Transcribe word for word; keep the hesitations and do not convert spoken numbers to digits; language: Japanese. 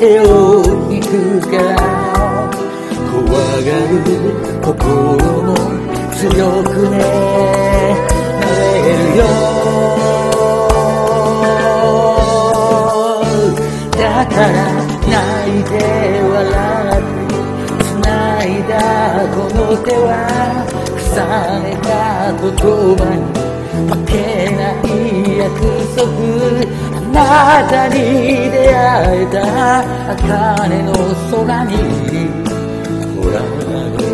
手を引くから怖がる心も強くねなれるよだから泣いて笑って繋いだこの手は重ねた言葉に負けない約束あなたに出会えた茜の空にほら